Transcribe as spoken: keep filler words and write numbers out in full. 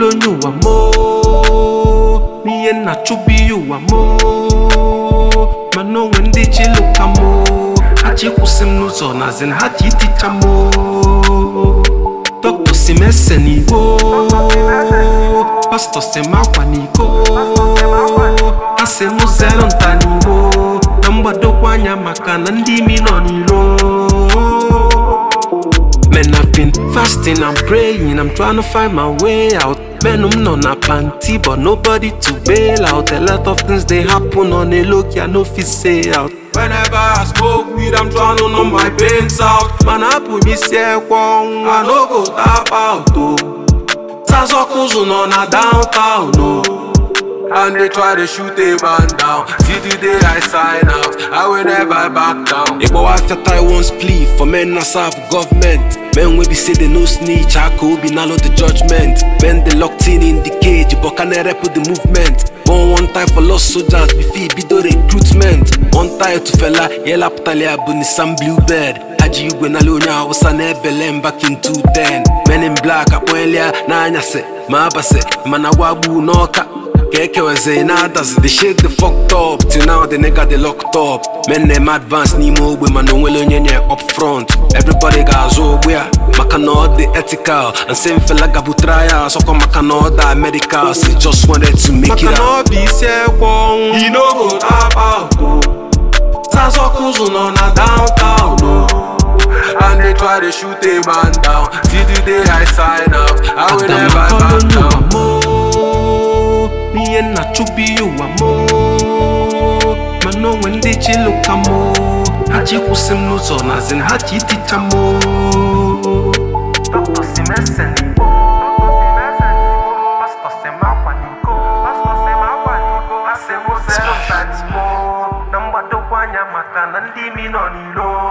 makolo nyuwa mo Miye na chubi yuwa mo Mano wendi chiluka mo Hachi kusim nuzo na zen hachi ticha mo Doctor simese ni wo Pastor sema kwa niko Ase muzero ntani mo Namba do kwa nyamaka nandi mino nilo Man, I've been fasting and praying, I'm trying to find my way out. Man, I'm not a plenty, but nobody to bail out. A lot of things they happen on a look, yeah, no fit say out. Whenever I smoke weed, I'm trying to numb my pains out. Man, I put me say kwong, I no go tap out, oh. Sazo kuzu no na downtown, no. And they try to shoot a man down. See the day I sign out, I will never back down. If I after Taiwan's plea for men not serve government. Men will be say they no snitch, I could be nalo the judgment. Men they locked in in the cage, but can I rap with the movement? Born one time for lost soldiers, before be do recruitment. One time to fella, yella putalia bunny some bluebird. Aji when Alonia was an ebelem back in two ten. Men in black, apoelia, nanya se, mabase, manawabu noka. Keke weze inadas, the shit they fucked up. Till now the nigga they locked up. Men them advance ni mo we man don't well nye up front. Everybody got zo where Makano the ethical and same fella gabu trial. So come Makano the medical. They just wanted to make it out. Makano be say wong, he no go tap out. Sazo kuzu no na downtown no. And they try to shoot a man down. Till the day I sign out, I will never back down. Miye na chubi yuwa mo Mano wendi chiluka mo Hachi kusim nuzo na zen hachi ticha mo Doctor simese ni wo Pastor sema kwa niko Pastor sema kwa niko Ase mo zero tani mo Namba do kwa nyamaka nandi mino nilo